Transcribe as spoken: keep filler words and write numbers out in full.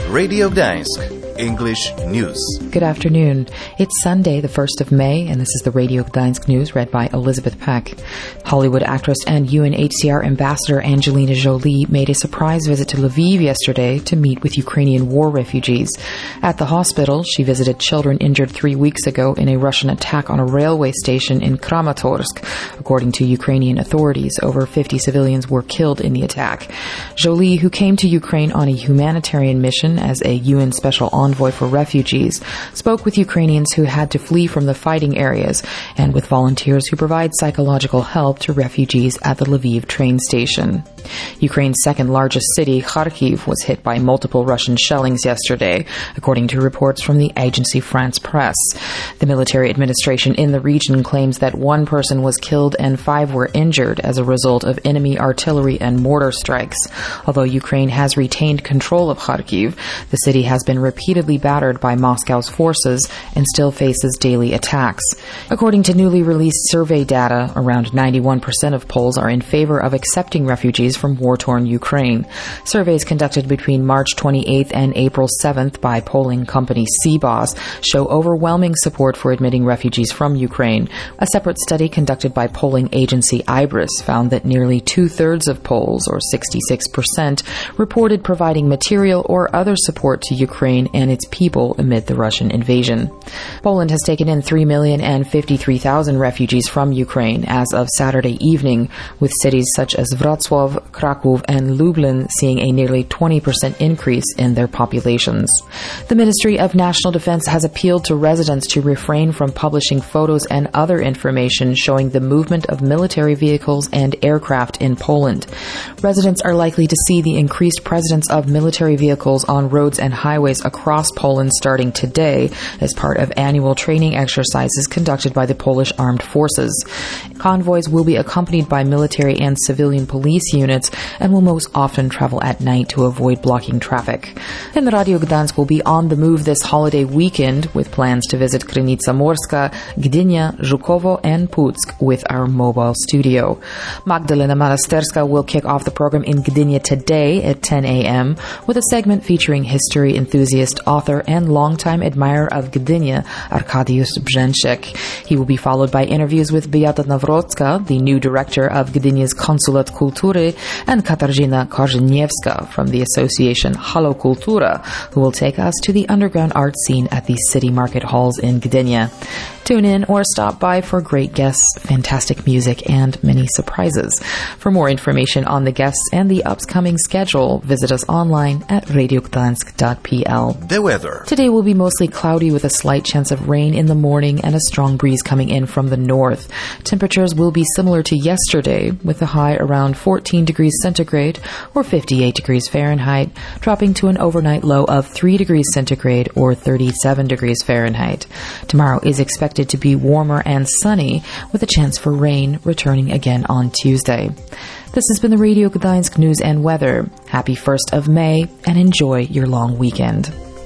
Radio Gdańsk, English News. Good afternoon. It's Sunday, the first of May, and this is the Radio Gdańsk News read by Elizabeth Peck. Hollywood actress and U N H C R ambassador Angelina Jolie made a surprise visit to Lviv yesterday to meet with Ukrainian war refugees. At the hospital, she visited children injured three weeks ago in a Russian attack on a railway station in Kramatorsk. According to Ukrainian authorities, over fifty civilians were killed in the attack. Jolie, who came to Ukraine on a humanitarian mission as a U N Special Envoy for Refugees, spoke with Ukrainians who had to flee from the fighting areas and with volunteers who provide psychological help to refugees at the Lviv train station. Ukraine's second largest city, Kharkiv, was hit by multiple Russian shellings yesterday, according to reports from the agency France Press. The military administration in the region claims that one person was killed and five were injured as a result of enemy artillery and mortar strikes. Although Ukraine has retained control of Kharkiv, the city has been repeatedly battered by Moscow's forces and still faces daily attacks. According to newly released survey data, around ninety-one percent of Poles are in favor of accepting refugees from war-torn Ukraine. Surveys conducted between March twenty-eighth and April seventh by polling company C B O S show overwhelming support for admitting refugees from Ukraine. A separate study conducted by polling agency Ibris found that nearly two-thirds of Poles, or sixty-six percent, reported providing material or other support to Ukraine and its people amid the Russian invasion. Poland has taken in three million fifty-three thousand refugees from Ukraine as of Saturday evening, with cities such as Wrocław, Kraków, and Lublin seeing a nearly twenty percent increase in their populations. The Ministry of National Defense has appealed to residents to refrain from publishing photos and other information showing the movement of military vehicles and aircraft in Poland. Residents are likely to see the increased presence of military vehicles on roads and highways across Poland starting today as part of annual training exercises conducted by the Polish Armed Forces. Convoys will be accompanied by military and civilian police units and will most often travel at night to avoid blocking traffic. And Radio Gdańsk will be on the move this holiday weekend with plans to visit Krynica Morska, Gdynia, Żukowo, and Puck with our mobile studio. Magdalena Malasterska will kick off the program in Gdynia today at ten a.m. with a segment featuring history enthusiast, author, and longtime admirer of Gdynia, Arkadiusz Brzęczyk. He will be followed by interviews with Beata Nawrocka, the new director of Gdynia's Konsulat Kultury, and Katarzyna Korzeniewska from the association Halo Kultura, who will take us to the underground art scene at the city market halls in Gdynia. Tune in or stop by for great guests, fantastic music, and many surprises. For more information on the guests and the upcoming schedule, visit us online at radio gdańsk dot p l. The weather. Today will be mostly cloudy with a slight chance of rain in the morning and a strong breeze coming in from the north. Temperatures will be similar to yesterday, with a high around fourteen degrees centigrade or fifty-eight degrees Fahrenheit, dropping to an overnight low of three degrees centigrade or thirty-seven degrees Fahrenheit. Tomorrow is expected to be warmer and sunny, with a chance for rain returning again on Tuesday. This has been the Radio Gdańsk News and Weather. Happy first of May, and enjoy your long weekend.